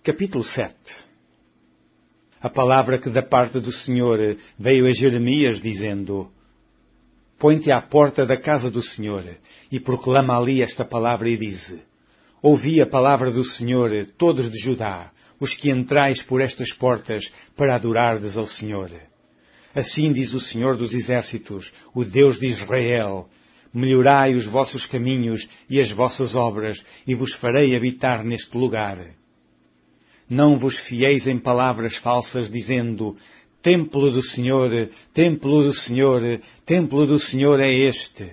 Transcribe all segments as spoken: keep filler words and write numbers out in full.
Capítulo sete. A palavra que da parte do Senhor veio a Jeremias, dizendo: Põe-te à porta da casa do Senhor, e proclama ali esta palavra, e dize: Ouvi a palavra do Senhor, todos de Judá, os que entrais por estas portas para adorardes ao Senhor. Assim diz o Senhor dos Exércitos, o Deus de Israel: Melhorai os vossos caminhos e as vossas obras, e vos farei habitar neste lugar. Não vos fieis em palavras falsas, dizendo: Templo do Senhor, templo do Senhor, templo do Senhor é este.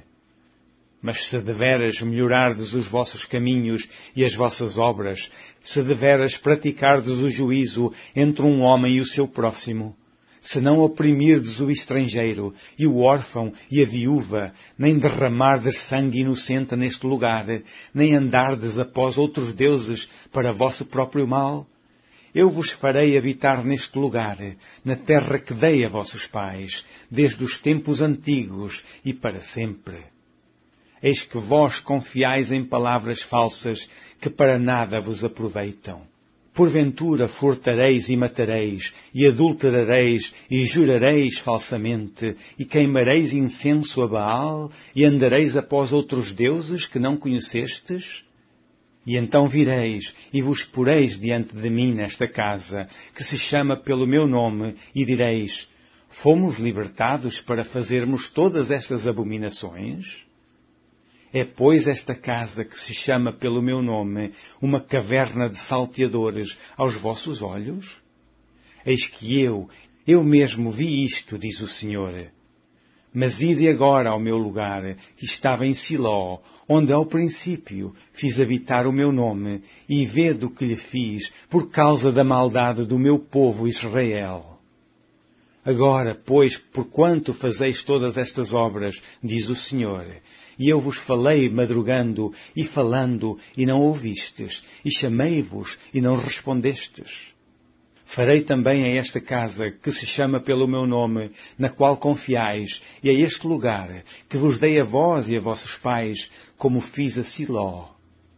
Mas se deveras melhorardes os vossos caminhos e as vossas obras, se deveras praticardes o juízo entre um homem e o seu próximo, se não oprimirdes o estrangeiro e o órfão e a viúva, nem derramardes sangue inocente neste lugar, nem andardes após outros deuses para vosso próprio mal, eu vos farei habitar neste lugar, na terra que dei a vossos pais, desde os tempos antigos e para sempre. Eis que vós confiais em palavras falsas que para nada vos aproveitam. Porventura furtareis e matareis, e adulterareis e jurareis falsamente, e queimareis incenso a Baal, e andareis após outros deuses que não conhecestes? E então vireis e vos poreis diante de mim nesta casa, que se chama pelo meu nome, e direis: Fomos libertados para fazermos todas estas abominações? É, pois, esta casa que se chama pelo meu nome uma caverna de salteadores aos vossos olhos? Eis que eu, eu mesmo vi isto, diz o Senhor. Mas ide agora ao meu lugar, que estava em Siló, onde ao princípio fiz habitar o meu nome, e vede o que lhe fiz por causa da maldade do meu povo Israel. Agora, pois, porquanto fazeis todas estas obras, diz o Senhor, e eu vos falei madrugando e falando, e não ouvistes, e chamei-vos, e não respondestes. Farei também a esta casa, que se chama pelo meu nome, na qual confiais, e a este lugar, que vos dei a vós e a vossos pais, como fiz a Siló.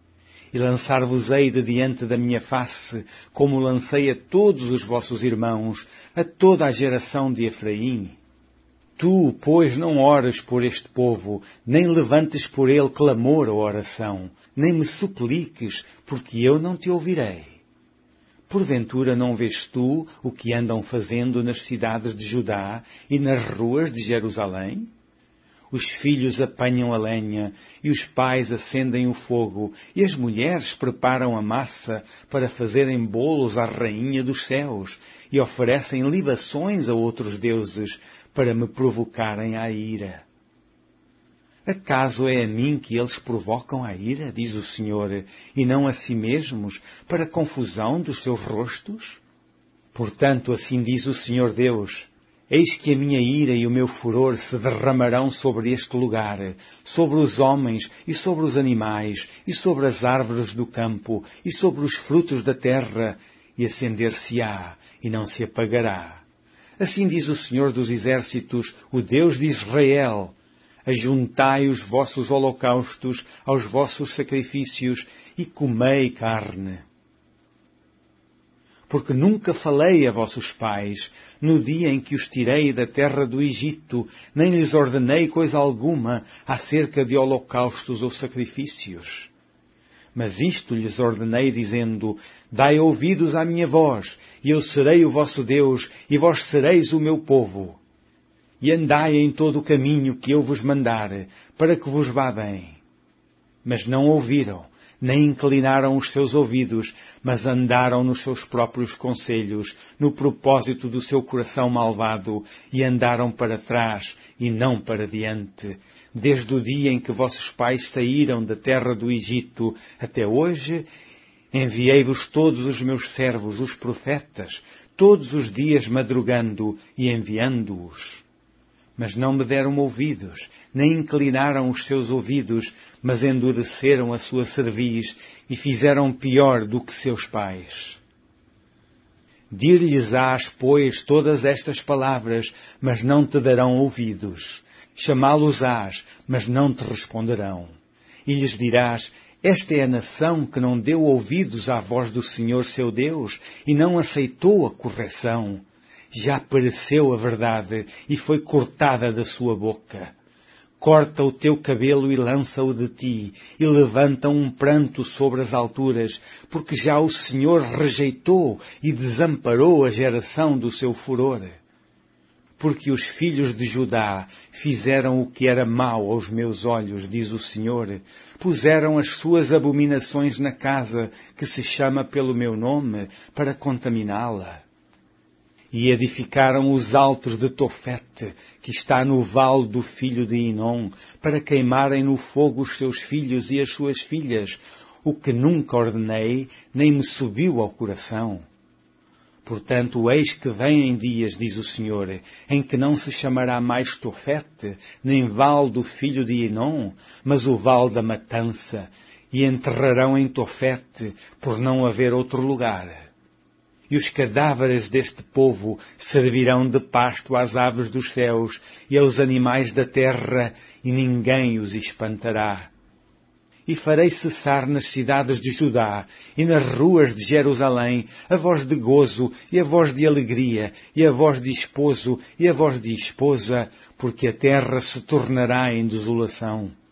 E lançar-vos-ei de diante da minha face, como lancei a todos os vossos irmãos, a toda a geração de Efraim. Tu, pois, não ores por este povo, nem levantes por ele clamor ou oração, nem me supliques, porque eu não te ouvirei. Porventura não vês tu o que andam fazendo nas cidades de Judá e nas ruas de Jerusalém? Os filhos apanham a lenha, e os pais acendem o fogo, e as mulheres preparam a massa para fazerem bolos à rainha dos céus, e oferecem libações a outros deuses, para me provocarem à ira. Acaso é a mim que eles provocam a ira, diz o Senhor, e não a si mesmos, para a confusão dos seus rostos? Portanto, assim diz o Senhor Deus: Eis que a minha ira e o meu furor se derramarão sobre este lugar, sobre os homens e sobre os animais, e sobre as árvores do campo, e sobre os frutos da terra, e acender-se-á, e não se apagará. Assim diz o Senhor dos Exércitos, o Deus de Israel: Ajuntai os vossos holocaustos aos vossos sacrifícios, e comei carne. Porque nunca falei a vossos pais, no dia em que os tirei da terra do Egito, nem lhes ordenei coisa alguma acerca de holocaustos ou sacrifícios. Mas isto lhes ordenei, dizendo: Dai ouvidos à minha voz, e eu serei o vosso Deus, e vós sereis o meu povo. E andai em todo o caminho que eu vos mandar, para que vos vá bem. Mas não ouviram, nem inclinaram os seus ouvidos, mas andaram nos seus próprios conselhos, no propósito do seu coração malvado, e andaram para trás e não para diante. Desde o dia em que vossos pais saíram da terra do Egito até hoje, enviei-vos todos os meus servos, os profetas, todos os dias madrugando e enviando-os. Mas não me deram ouvidos, nem inclinaram os seus ouvidos, mas endureceram a sua cerviz e fizeram pior do que seus pais. Dir-lhes-ás, pois, todas estas palavras, mas não te darão ouvidos. Chamá-los-ás, mas não te responderão. E lhes dirás: Esta é a nação que não deu ouvidos à voz do Senhor seu Deus e não aceitou a correção. Já pereceu a verdade e foi cortada da sua boca. Corta o teu cabelo e lança-o de ti, e levanta um pranto sobre as alturas, porque já o Senhor rejeitou e desamparou a geração do seu furor. Porque os filhos de Judá fizeram o que era mau aos meus olhos, diz o Senhor, puseram as suas abominações na casa que se chama pelo meu nome, para contaminá-la. E edificaram os altos de Tofete, que está no vale do filho de Inom, para queimarem no fogo os seus filhos e as suas filhas, o que nunca ordenei, nem me subiu ao coração. Portanto, eis que vêm dias, diz o Senhor, em que não se chamará mais Tofete, nem vale do filho de Inom, mas o vale da matança, e enterrarão em Tofete, por não haver outro lugar. E os cadáveres deste povo servirão de pasto às aves dos céus e aos animais da terra, e ninguém os espantará. E farei cessar nas cidades de Judá e nas ruas de Jerusalém a voz de gozo e a voz de alegria e a voz de esposo e a voz de esposa, porque a terra se tornará em desolação.